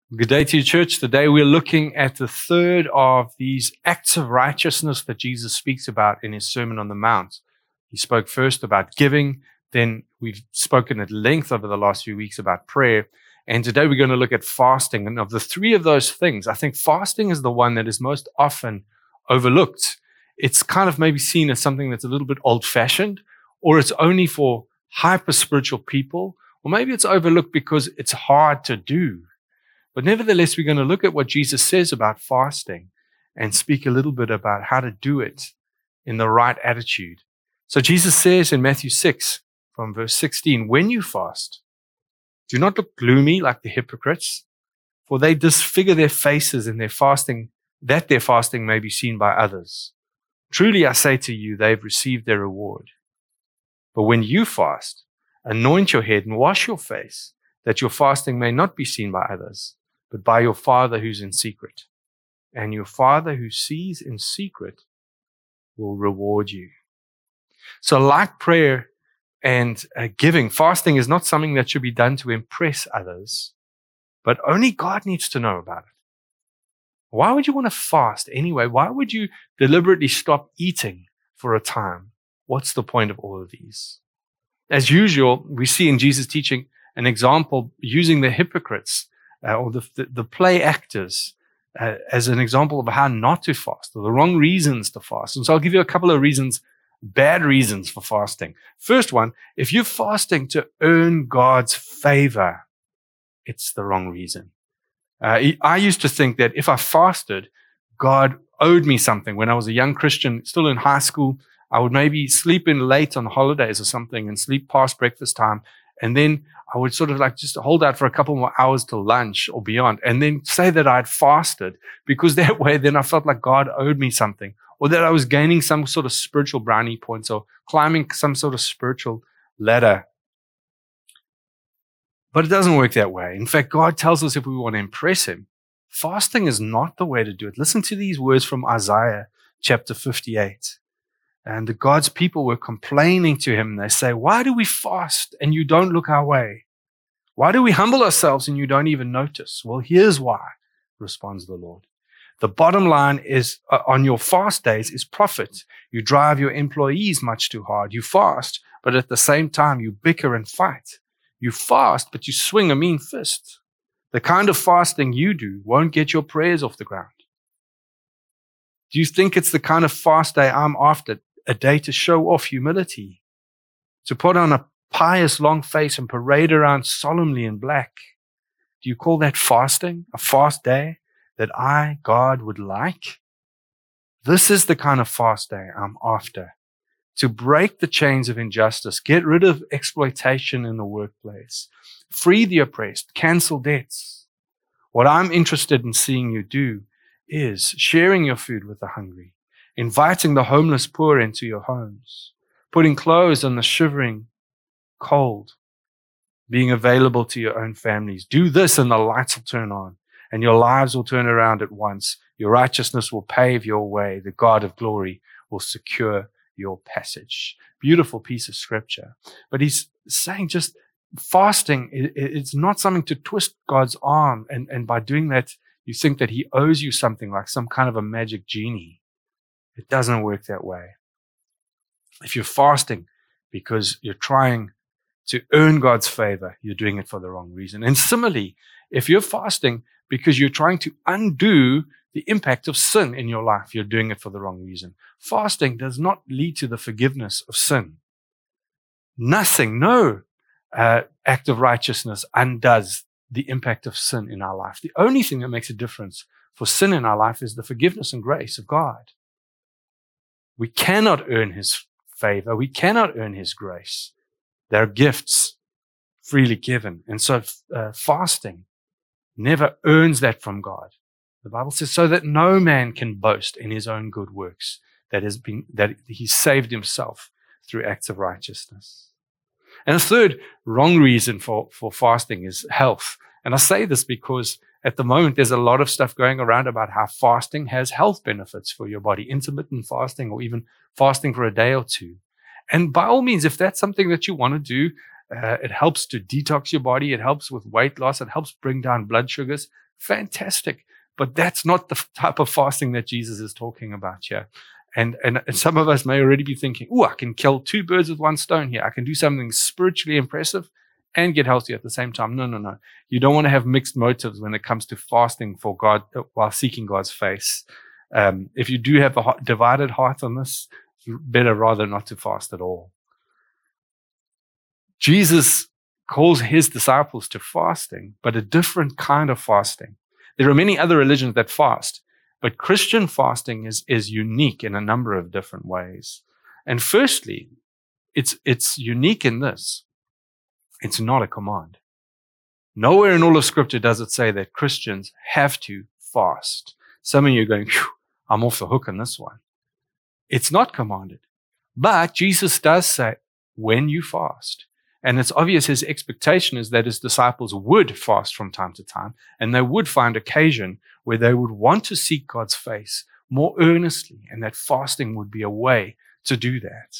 Good day to you, church. Today we're looking at the third of these acts of righteousness that Jesus speaks about in his Sermon on the Mount. He spoke first about giving, then we've spoken at length over the last few weeks about prayer, and today we're going to look at fasting. And of the three of those things, I think fasting is the one that is most often overlooked. It's kind of maybe seen as something that's a little bit old-fashioned, or it's only for hyper-spiritual people, or maybe it's overlooked because it's hard to do. But nevertheless, we're going to look at what Jesus says about fasting and speak a little bit about how to do it in the right attitude. So Jesus says in Matthew 6, from verse 16, when you fast, do not look gloomy like the hypocrites, for they disfigure their faces in their fasting, that their fasting may be seen by others. Truly, I say to you, they've received their reward. But when you fast, anoint your head and wash your face, that your fasting may not be seen by others, but by your Father who's in secret. And your Father who sees in secret will reward you. So like prayer and giving, fasting is not something that should be done to impress others, but only God needs to know about it. Why would you want to fast anyway? Why would you deliberately stop eating for a time? What's the point of all of these? As usual, we see in Jesus' teaching an example using the hypocrites or the play actors as an example of how not to fast, or the wrong reasons to fast. And so I'll give you a couple of reasons, bad reasons for fasting. First one, if you're fasting to earn God's favor, it's the wrong reason. I used to think that if I fasted, God owed me something. When I was a young Christian, still in high school, I would maybe sleep in late on holidays or something and sleep past breakfast time. And then I would sort of like just hold out for a couple more hours till lunch or beyond, and then say that I'd fasted, because that way then I felt like God owed me something, or that I was gaining some sort of spiritual brownie points or climbing some sort of spiritual ladder. But it doesn't work that way. In fact, God tells us if we want to impress him, fasting is not the way to do it. Listen to these words from Isaiah chapter 58. And the God's people were complaining to him. They say, why do we fast and you don't look our way? Why do we humble ourselves and you don't even notice? Well, here's why, responds the Lord. The bottom line is on your fast days is profit. You drive your employees much too hard. You fast, but at the same time you bicker and fight. You fast, but you swing a mean fist. The kind of fasting you do won't get your prayers off the ground. Do you think it's the kind of fast day I'm after? A day to show off humility, to put on a pious long face and parade around solemnly in black? Do you call that fasting? A fast day that I, God, would like? This is the kind of fast day I'm after. To break the chains of injustice, get rid of exploitation in the workplace, free the oppressed, cancel debts. What I'm interested in seeing you do is sharing your food with the hungry, inviting the homeless poor into your homes, putting clothes on the shivering cold, being available to your own families. Do this and the lights will turn on and your lives will turn around at once. Your righteousness will pave your way. The God of glory will secure your passage. Beautiful piece of scripture. But he's saying just fasting, it's not something to twist God's arm. And by doing that, you think that he owes you something like some kind of a magic genie. It doesn't work that way. If you're fasting because you're trying to earn God's favor, you're doing it for the wrong reason. And similarly, if you're fasting because you're trying to undo the impact of sin in your life, you're doing it for the wrong reason. Fasting does not lead to the forgiveness of sin. Nothing, no act of righteousness undoes the impact of sin in our life. The only thing that makes a difference for sin in our life is the forgiveness and grace of God. We cannot earn his favor. We cannot earn his grace. They're gifts freely given. And so fasting never earns that from God. The Bible says, so that no man can boast in his own good works, that he saved himself through acts of righteousness. And a third wrong reason for fasting is health. And I say this because at the moment, there's a lot of stuff going around about how fasting has health benefits for your body, intermittent fasting or even fasting for a day or two. And by all means, if that's something that you want to do, it helps to detox your body. It helps with weight loss. It helps bring down blood sugars. Fantastic. But that's not the type of fasting that Jesus is talking about here. And some of us may already be thinking, I can kill 2 birds with 1 stone here. I can do something spiritually impressive and get healthy at the same time. No. You don't want to have mixed motives when it comes to fasting for God while seeking God's face. If you do have a divided heart on this, you better rather not to fast at all. Jesus calls his disciples to fasting, but a different kind of fasting. There are many other religions that fast, but Christian fasting is unique in a number of different ways. And firstly, it's unique in this. It's not a command. Nowhere in all of Scripture does it say that Christians have to fast. Some of you are going, I'm off the hook on this one. It's not commanded. But Jesus does say, when you fast. And it's obvious his expectation is that his disciples would fast from time to time, and they would find occasion where they would want to seek God's face more earnestly, and that fasting would be a way to do that.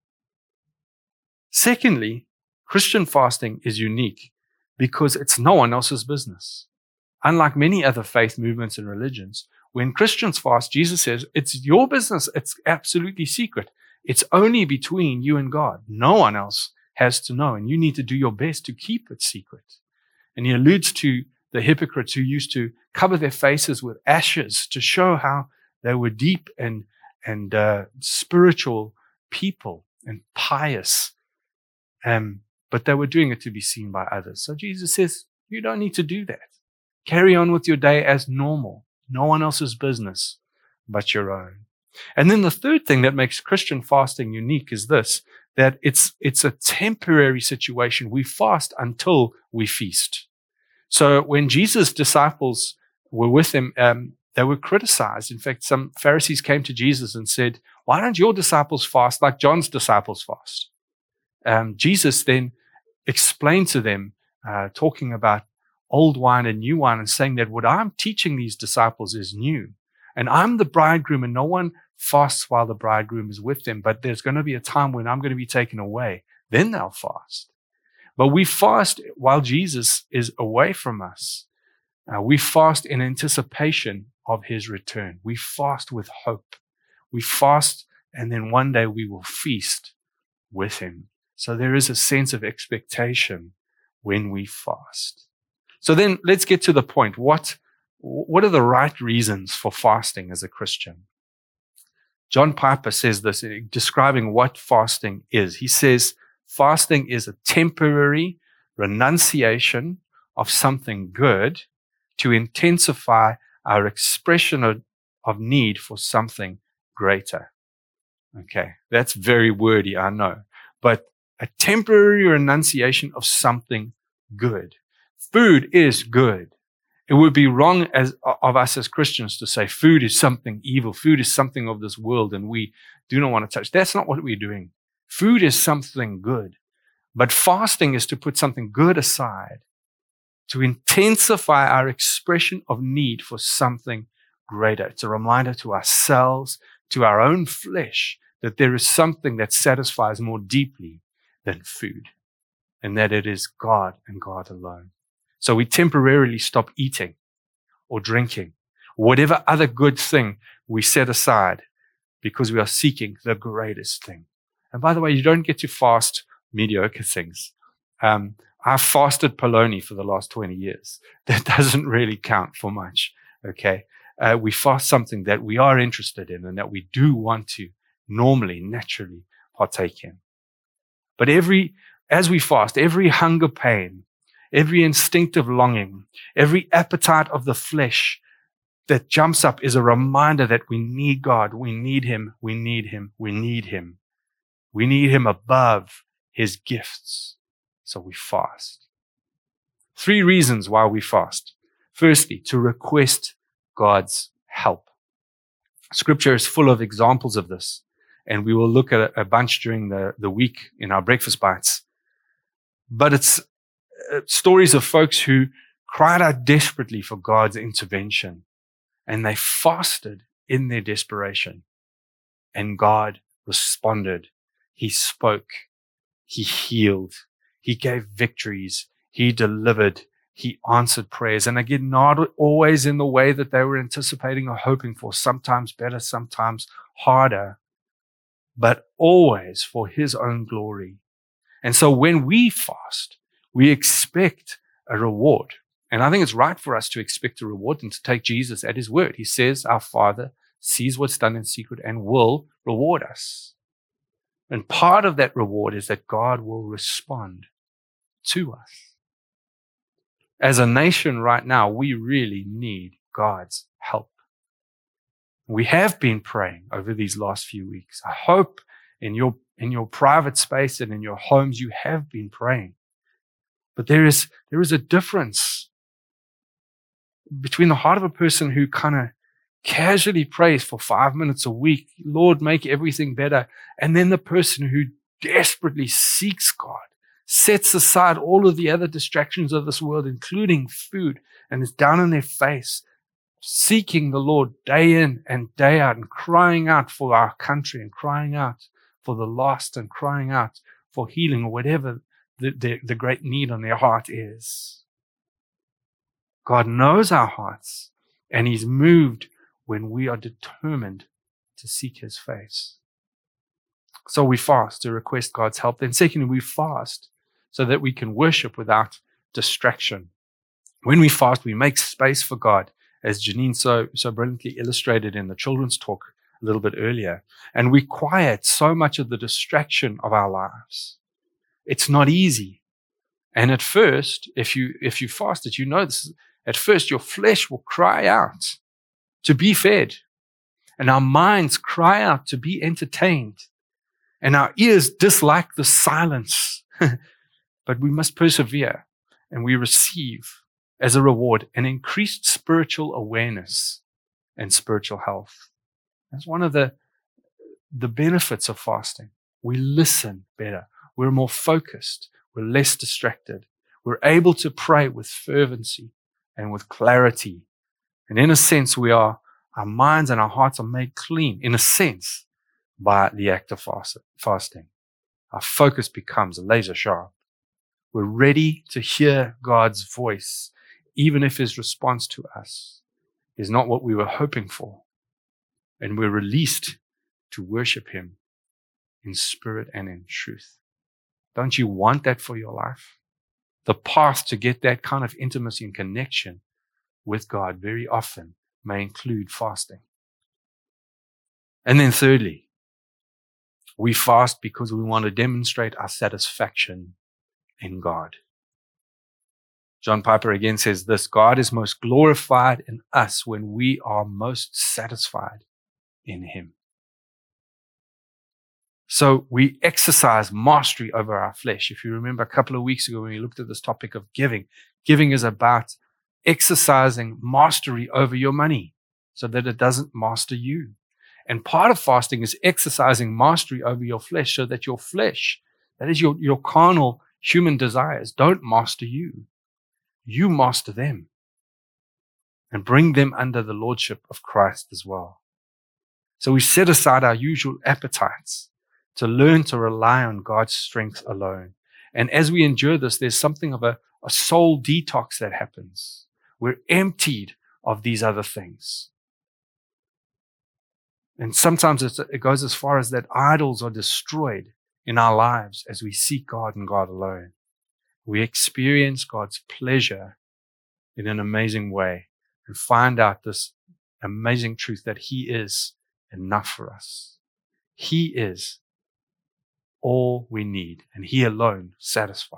Secondly, Christian fasting is unique because it's no one else's business. Unlike many other faith movements and religions, when Christians fast, Jesus says, it's your business. It's absolutely secret. It's only between you and God. No one else has to know, and you need to do your best to keep it secret. And he alludes to the hypocrites who used to cover their faces with ashes to show how they were deep and spiritual people and pious. But they were doing it to be seen by others. So Jesus says, you don't need to do that. Carry on with your day as normal. No one else's business but your own. And then the third thing that makes Christian fasting unique is this, that it's a temporary situation. We fast until we feast. So when Jesus' disciples were with him, they were criticized. In fact, some Pharisees came to Jesus and said, why don't your disciples fast like John's disciples fast? Jesus then explained to them, talking about old wine and new wine, and saying that what I'm teaching these disciples is new. And I'm the bridegroom, and no one fasts while the bridegroom is with them. But there's going to be a time when I'm going to be taken away. Then they'll fast. But we fast while Jesus is away from us. We fast in anticipation of his return. We fast with hope. We fast, and then one day we will feast with him. So there is a sense of expectation when we fast. So then let's get to the point. What are the right reasons for fasting as a Christian? John Piper says this, describing what fasting is. He says, fasting is a temporary renunciation of something good to intensify our expression of need for something greater. Okay, that's very wordy, I know. But a temporary renunciation of something good. Food is good. It would be wrong of us as Christians to say food is something evil. Food is something of this world and we do not want to touch. That's not what we're doing. Food is something good. But fasting is to put something good aside, to intensify our expression of need for something greater. It's a reminder to ourselves, to our own flesh, that there is something that satisfies more deeply than food, and that it is God and God alone. So we temporarily stop eating or drinking, whatever other good thing we set aside, because we are seeking the greatest thing. And by the way, you don't get to fast mediocre things. I've fasted polony for the last 20 years. That doesn't really count for much, okay? We fast something that we are interested in and that we do want to normally, naturally partake in. But as we fast, every hunger pain, every instinctive longing, every appetite of the flesh that jumps up is a reminder that we need God. We need him. We need him. We need him. We need him above his gifts. So we fast. 3 reasons why we fast. Firstly, to request God's help. Scripture is full of examples of this, and we will look at a bunch during the week in our breakfast bites. But it's stories of folks who cried out desperately for God's intervention, and they fasted in their desperation, and God responded. He spoke. He healed. He gave victories. He delivered. He answered prayers. And again, not always in the way that they were anticipating or hoping for, sometimes better, sometimes harder, but always for His own glory. And so when we fast, we expect a reward. And I think it's right for us to expect a reward and to take Jesus at His word. He says our Father sees what's done in secret and will reward us. And part of that reward is that God will respond to us. As a nation right now, we really need God's help. We have been praying over these last few weeks. I hope in your private space and in your homes, you have been praying. But there is a difference between the heart of a person who kind of casually prays for 5 minutes a week, Lord, make everything better, and then the person who desperately seeks God, sets aside all of the other distractions of this world, including food, and is down on their face, seeking the Lord day in and day out, and crying out for our country, and crying out for the lost, and crying out for healing, or whatever the great need on their heart is. God knows our hearts, and He's moved when we are determined to seek His face. So we fast to request God's help. Then secondly, we fast so that we can worship without distraction. When we fast, we make space for God, as Janine so brilliantly illustrated in the children's talk a little bit earlier. And we quiet so much of the distraction of our lives. It's not easy. And at first, if you fasted, you know this, at first your flesh will cry out to be fed. And our minds cry out to be entertained. And our ears dislike the silence. But we must persevere, and we receive as a reward an increased spiritual awareness and spiritual health. That's one of the benefits of fasting. We listen better. We're more focused. We're less distracted. We're able to pray with fervency and with clarity. And in a sense, our minds and our hearts are made clean, in a sense, by the act of fasting. Our focus becomes laser sharp. We're ready to hear God's voice, even if His response to us is not what we were hoping for. And we're released to worship Him in spirit and in truth. Don't you want that for your life? The path to get that kind of intimacy and connection with God very often may include fasting. And then thirdly, we fast because we want to demonstrate our satisfaction in God. John Piper again says this: God is most glorified in us when we are most satisfied in Him. So we exercise mastery over our flesh. If you remember a couple of weeks ago when we looked at this topic of giving is about exercising mastery over your money so that it doesn't master you. And part of fasting is exercising mastery over your flesh so that your flesh, that is your carnal human desires, don't master you. You master them and bring them under the lordship of Christ as well. So we set aside our usual appetites to learn to rely on God's strength alone. And as we endure this, there's something of a soul detox that happens. We're emptied of these other things. And sometimes it goes as far as that idols are destroyed in our lives as we seek God and God alone. We experience God's pleasure in an amazing way and find out this amazing truth that He is enough for us. He is all we need, and He alone satisfies.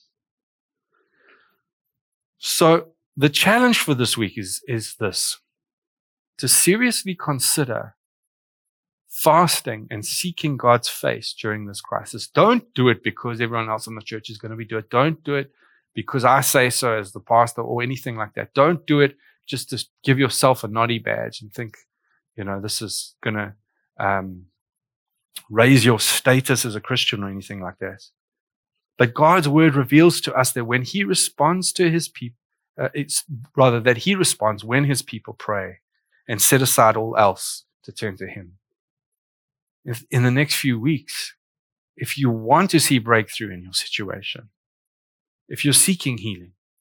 So the challenge for this week is this: to seriously consider fasting and seeking God's face during this crisis. Don't do it because everyone else in the church is going to be doing it. Don't do it because I say so as the pastor or anything like that. Don't do it just to give yourself a naughty badge and think, this is going to raise your status as a Christian or anything like that. But God's word reveals to us that when He responds to His people, that He responds when His people pray and set aside all else to turn to Him. If in the next few weeks, if you want to see breakthrough in your situation, if you're seeking healing,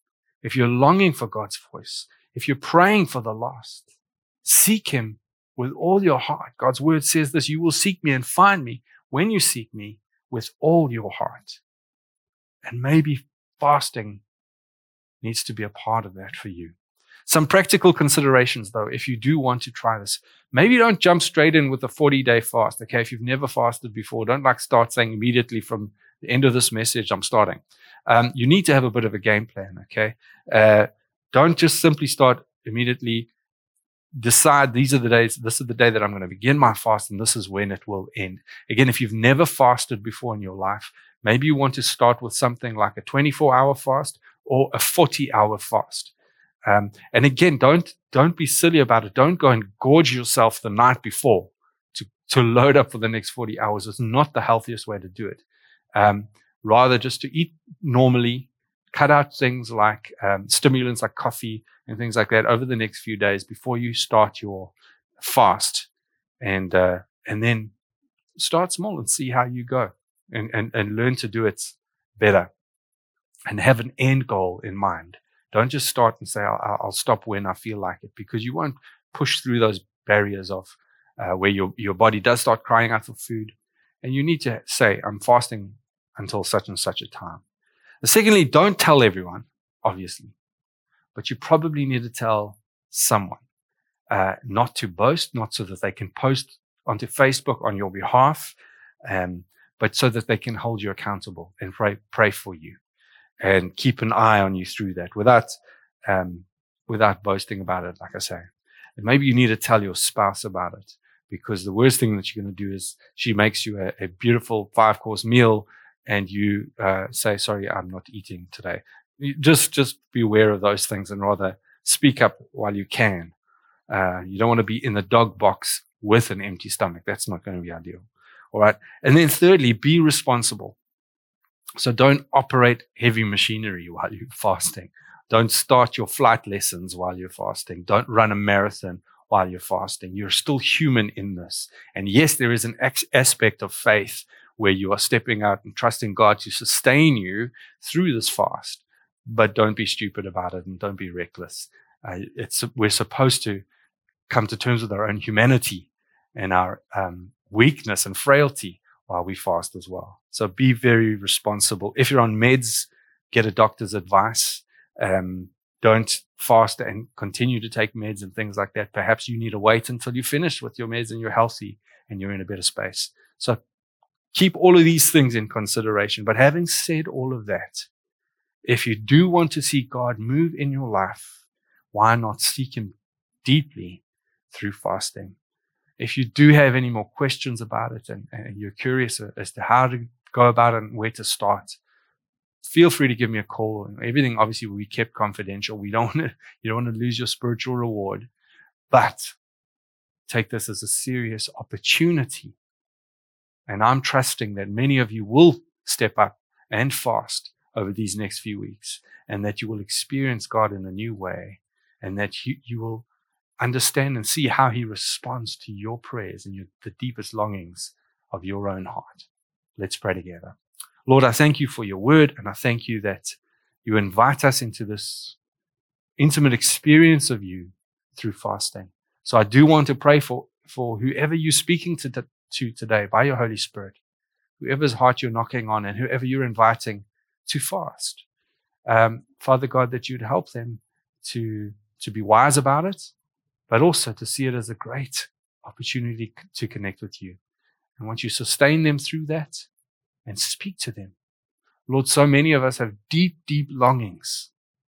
if you're longing for God's voice, if you're praying for the lost, seek Him with all your heart. God's word says this, you will seek me and find me when you seek me with all your heart. And maybe fasting needs to be a part of that for you. Some practical considerations, though, if you do want to try this. Maybe don't jump straight in with a 40-day fast. Okay, if you've never fasted before, don't start saying immediately from the end of this message, I'm starting. You need to have a bit of a game plan, okay? Don't just simply start immediately. Decide these are the days, this is the day that I'm going to begin my fast, and this is when it will end. Again, if you've never fasted before in your life, maybe you want to start with something like a 24-hour fast or a 40-hour fast. And again, don't be silly about it. Don't go and gorge yourself the night before to load up for the next 40 hours. It's not the healthiest way to do it. Rather just to eat normally, cut out things like stimulants like coffee and things like that over the next few days before you start your fast, and then start small and see how you go, and learn to do it better, and have an end goal in mind. Don't just start and say, I'll stop when I feel like it, because you won't push through those barriers of where your body does start crying out for food, and you need to say, I'm fasting until such and such a time. Secondly, don't tell everyone, obviously, but you probably need to tell someone, not to boast, not so that they can post onto Facebook on your behalf, but so that they can hold you accountable and pray for you and keep an eye on you through that without boasting about it, like I say. And maybe you need to tell your spouse about it, because the worst thing that you're going to do is she makes you a beautiful 5-course meal, and you say, sorry, I'm not eating today. Just be aware of those things, and rather speak up while you can. You don't want to be in the dog box with an empty stomach. That's not going to be ideal. All right. And then thirdly, be responsible. So don't operate heavy machinery while you're fasting. Don't start your flight lessons while you're fasting. Don't run a marathon while you're fasting. You're still human in this. And yes, there is an aspect of faith where you are stepping out and trusting God to sustain you through this fast. But don't be stupid about it, and don't be reckless. We're supposed to come to terms with our own humanity and our weakness and frailty while we fast as well. So be very responsible. If you're on meds, get a doctor's advice. Don't fast and continue to take meds and things like that. Perhaps you need to wait until you're finished with your meds and you're healthy and you're in a better space. So keep all of these things in consideration. But having said all of that, if you do want to see God move in your life, why not seek Him deeply through fasting? If you do have any more questions about it, and you're curious as to how to go about it and where to start, feel free to give me a call. Everything obviously will be kept confidential. You don't want to lose your spiritual reward, but take this as a serious opportunity. And I'm trusting that many of you will step up and fast over these next few weeks, and that you will experience God in a new way, and that you will understand and see how He responds to your prayers and the deepest longings of your own heart. Let's pray together. Lord, I thank you for your word, and I thank you that you invite us into this intimate experience of you through fasting. So I do want to pray for whoever you're speaking to today by your Holy Spirit, whoever's heart you're knocking on, and whoever you're inviting to fast. Father God, that you'd help them to be wise about it, but also to see it as a great opportunity to connect with you. And once you sustain them through that and speak to them. Lord, so many of us have deep, deep longings.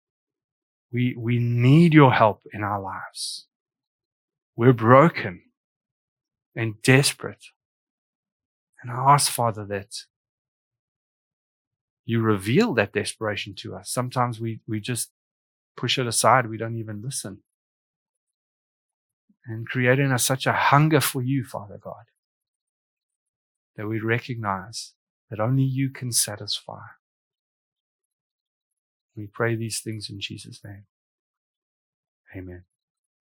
We need your help in our lives. We're broken and desperate. And I ask, Father, that you reveal that desperation to us. Sometimes we just push it aside. We don't even listen. And create in us such a hunger for you, Father God, that we recognize that only you can satisfy. We pray these things in Jesus' name. Amen.